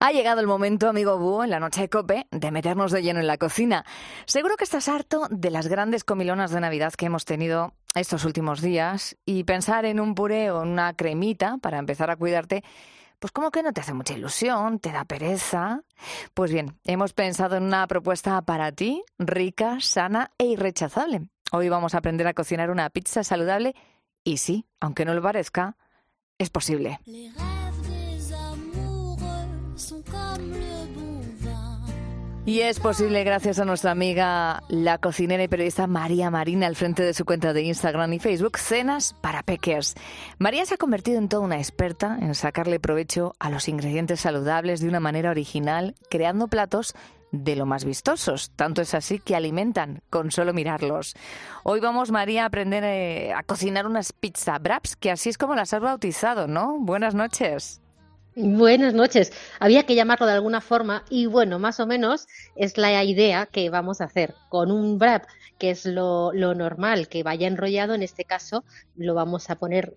Ha llegado el momento, amigo Búho, en la noche de COPE, de meternos de lleno en la cocina. Seguro que estás harto de las grandes comilonas de Navidad que hemos tenido estos últimos días y pensar en un puré o en una cremita para empezar a cuidarte, pues como que no te hace mucha ilusión, te da pereza. Pues bien, hemos pensado en una propuesta para ti, rica, sana e irrechazable. Hoy vamos a aprender a cocinar una pizza saludable y sí, aunque no lo parezca, es posible. Y es posible gracias a nuestra amiga, la cocinera y periodista María Marina, al frente de su cuenta de Instagram y Facebook, Cenas para Peques. María se ha convertido en toda una experta en sacarle provecho a los ingredientes saludables de una manera original, creando platos de lo más vistosos. Tanto es así que alimentan con solo mirarlos. Hoy vamos, María, a aprender a cocinar unas pizza wraps, que así es como las has bautizado, ¿no? Buenas noches. Buenas noches. Había que llamarlo de alguna forma y bueno, más o menos es la idea que vamos a hacer con un wrap, que es lo normal, que vaya enrollado. En este caso lo vamos a poner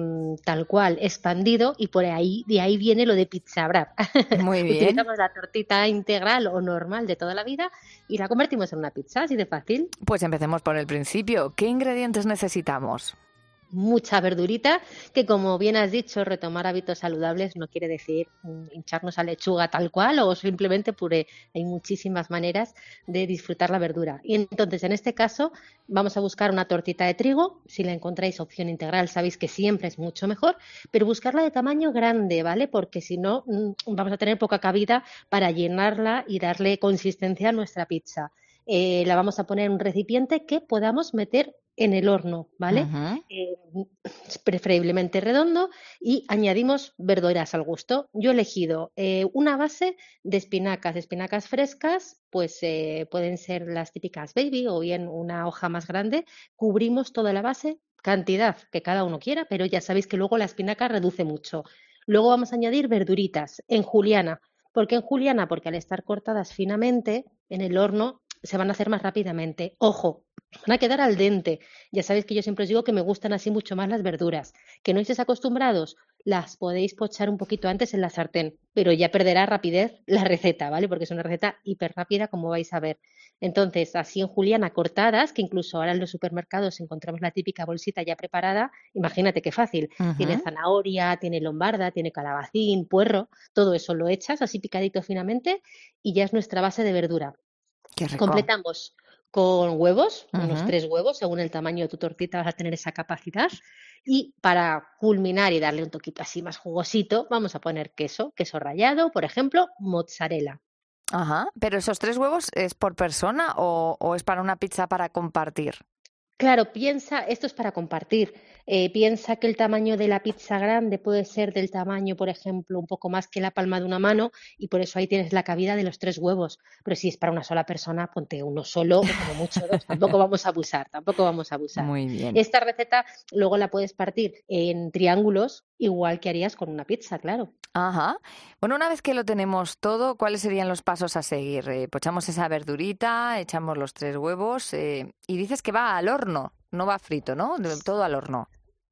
tal cual, expandido, y de ahí viene lo de pizza wrap. Muy bien. Utilizamos la tortita integral o normal de toda la vida y la convertimos en una pizza, así de fácil. Pues empecemos por el principio. ¿Qué ingredientes necesitamos? Mucha verdurita, que como bien has dicho, retomar hábitos saludables no quiere decir hincharnos a lechuga tal cual o simplemente puré. Hay muchísimas maneras de disfrutar la verdura. Y entonces, en este caso, vamos a buscar una tortita de trigo. Si la encontráis opción integral, sabéis que siempre es mucho mejor, pero buscarla de tamaño grande, ¿vale? Porque si no, vamos a tener poca cabida para llenarla y darle consistencia a nuestra pizza. La vamos a poner en un recipiente que podamos meter en el horno, ¿vale? Ujú. Eh, Preferiblemente redondo, y añadimos verduras al gusto. Yo he elegido una base de espinacas frescas, pues pueden ser las típicas baby o bien una hoja más grande. Cubrimos toda la base, cantidad que cada uno quiera, pero ya sabéis que luego la espinaca reduce mucho. Luego vamos a añadir verduritas en juliana. ¿Por qué en juliana? Porque al estar cortadas finamente en el horno se van a hacer más rápidamente. Ojo, van a quedar al dente. Ya sabéis que yo siempre os digo que me gustan así mucho más las verduras. Que no estéis acostumbrados, las podéis pochar un poquito antes en la sartén, pero ya perderá rapidez la receta, ¿vale? Porque es una receta hiper rápida, como vais a ver. Entonces, así en juliana cortadas, que incluso ahora en los supermercados encontramos la típica bolsita ya preparada, imagínate qué fácil. Tiene Ujú. zanahoria, tiene lombarda, tiene calabacín, puerro, todo eso lo echas así picadito finamente y ya es nuestra base de verdura. Qué rico. Completamos con huevos, unos Ujú. 3 huevos, según el tamaño de tu tortita vas a tener esa capacidad. Y para culminar y darle un toquito así más jugosito, vamos a poner queso rallado, por ejemplo, mozzarella. Ajá. ¿Pero esos 3 huevos es por persona o es para una pizza para compartir? Claro, piensa, esto es para compartir. Piensa que el tamaño de la pizza grande puede ser del tamaño, por ejemplo, un poco más que la palma de una mano, y por eso ahí tienes la cabida de los 3 huevos. Pero si es para una sola persona, ponte uno solo o como mucho dos. Tampoco vamos a abusar, tampoco vamos a abusar. Muy bien. Esta receta luego la puedes partir en triángulos, igual que harías con una pizza, claro. Ajá. Bueno, una vez que lo tenemos todo, ¿cuáles serían los pasos a seguir? Pochamos esa verdurita, echamos los 3 huevos y dices que va al horno, no va frito, ¿no? Todo al horno.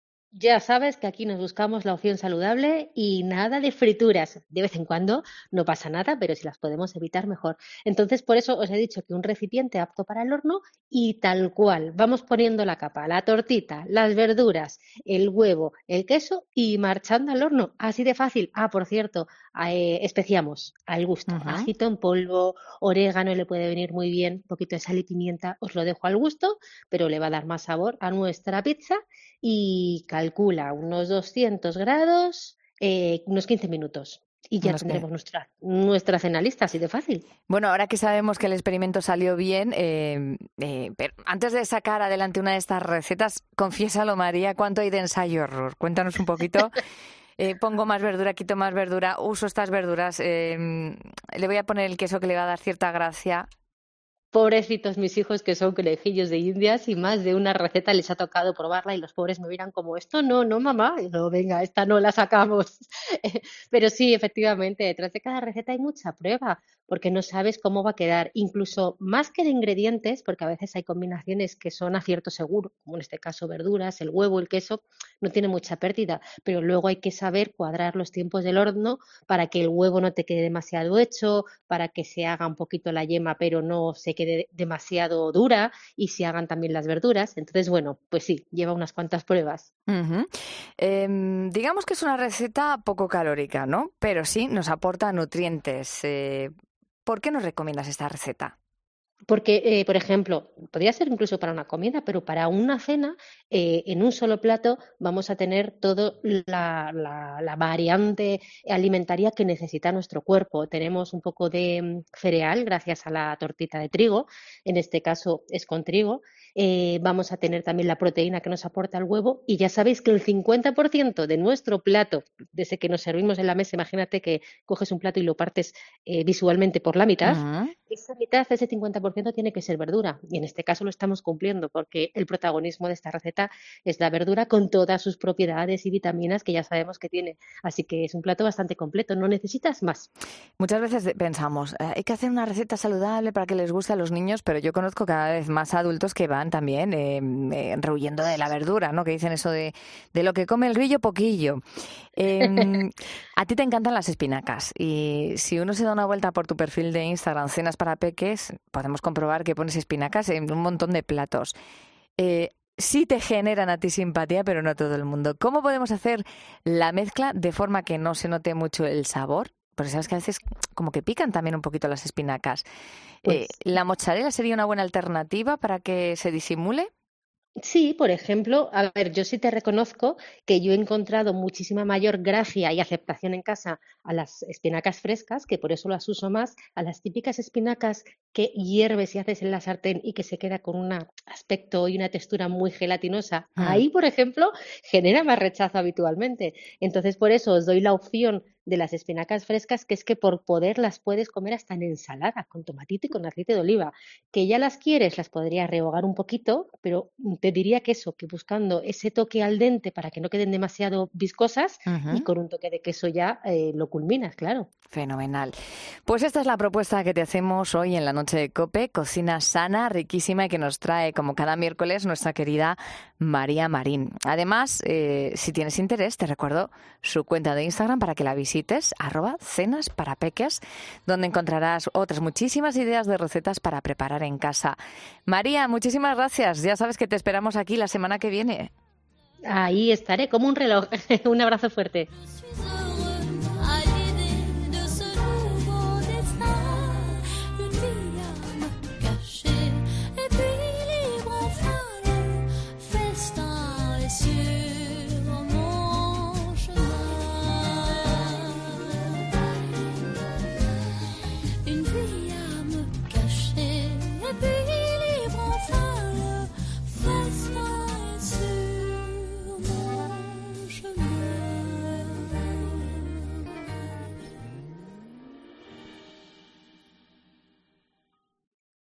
Ya sabes que aquí nos buscamos la opción saludable y nada de frituras. De vez en cuando no pasa nada, pero si las podemos evitar, mejor. Entonces, por eso os he dicho que un recipiente apto para el horno y tal cual. Vamos poniendo la capa, la tortita, las verduras, el huevo, el queso y marchando al horno. Así de fácil. Ah, por cierto, especiamos al gusto. Ujú. Ajito en polvo, orégano le puede venir muy bien, un poquito de sal y pimienta. Os lo dejo al gusto, pero le va a dar más sabor a nuestra pizza, y calcula unos 200 grados, unos 15 minutos. Y ya Unos que... tendremos nuestra cena lista, así de fácil. Bueno, ahora que sabemos que el experimento salió bien, pero antes de sacar adelante una de estas recetas, confiésalo, María, ¿cuánto hay de ensayo-error? Cuéntanos un poquito. Pongo más verdura, quito más verdura, uso estas verduras, le voy a poner el queso que le va a dar cierta gracia. Pobrecitos mis hijos que son conejillos de Indias y más de una receta les ha tocado probarla y los pobres me miran como, esto no, no mamá, y no, venga, esta no la sacamos. Pero sí, efectivamente, detrás de cada receta hay mucha prueba porque no sabes cómo va a quedar, incluso más que de ingredientes, porque a veces hay combinaciones que son acierto seguro, como en este caso verduras, el huevo, el queso, no tiene mucha pérdida, pero luego hay que saber cuadrar los tiempos del horno para que el huevo no te quede demasiado hecho, para que se haga un poquito la yema, pero no se quede demasiado dura y se hagan también las verduras. Entonces, bueno, pues sí, lleva unas cuantas pruebas. Ujú. Digamos que es una receta poco calórica, ¿no? Pero sí nos aporta nutrientes. ¿Por qué nos recomiendas esta receta? Porque, por ejemplo, podría ser incluso para una comida, pero para una cena, en un solo plato vamos a tener toda la variante alimentaria que necesita nuestro cuerpo. Tenemos un poco de cereal gracias a la tortita de trigo, en este caso es con trigo. Vamos a tener también la proteína que nos aporta el huevo y ya sabéis que el 50% de nuestro plato, desde que nos servimos en la mesa, imagínate que coges un plato y lo partes visualmente por la mitad, Ujú. esa mitad, ese 50% tiene que ser verdura y en este caso lo estamos cumpliendo porque el protagonismo de esta receta es la verdura con todas sus propiedades y vitaminas que ya sabemos que tiene. Así que es un plato bastante completo, no necesitas más. Muchas veces pensamos, hay que hacer una receta saludable para que les guste a los niños, pero yo conozco cada vez más adultos que van también rehuyendo de la verdura, ¿no? Que dicen eso de lo que come el grillo, poquillo. A ti te encantan las espinacas y si uno se da una vuelta por tu perfil de Instagram, Cenas para Peques, podemos comprobar que pones espinacas en un montón de platos. Sí te generan a ti simpatía, pero no a todo el mundo. ¿Cómo podemos hacer la mezcla de forma que no se note mucho el sabor? Porque sabes que a veces como que pican también un poquito las espinacas. Pues ¿La mozzarella sería una buena alternativa para que se disimule? sí, por ejemplo, a ver, yo sí te reconozco que yo he encontrado muchísima mayor gracia y aceptación en casa a las espinacas frescas, que por eso las uso más, a las típicas espinacas que hierves y haces en la sartén y que se queda con un aspecto y una textura muy gelatinosa. Mm. Ahí, por ejemplo, genera más rechazo habitualmente. Entonces, por eso os doy la opción de las espinacas frescas, que es que por poder las puedes comer hasta en ensalada, con tomatito y con aceite de oliva. Que ya las quieres, las podrías rehogar un poquito, pero te diría que eso, que buscando ese toque al dente para que no queden demasiado viscosas y Ujú. con un toque de queso ya lo culminas, claro. Fenomenal. Pues esta es la propuesta que te hacemos hoy en la noche de COPE, cocina sana, riquísima y que nos trae como cada miércoles nuestra querida María Marín. Además, si tienes interés, te recuerdo su cuenta de Instagram para que la visites, @cenasparapeques, donde encontrarás otras muchísimas ideas de recetas para preparar en casa. María, muchísimas gracias. Ya sabes que te esperamos aquí la semana que viene. Ahí estaré como un reloj. Un abrazo fuerte. Je suis heureuse.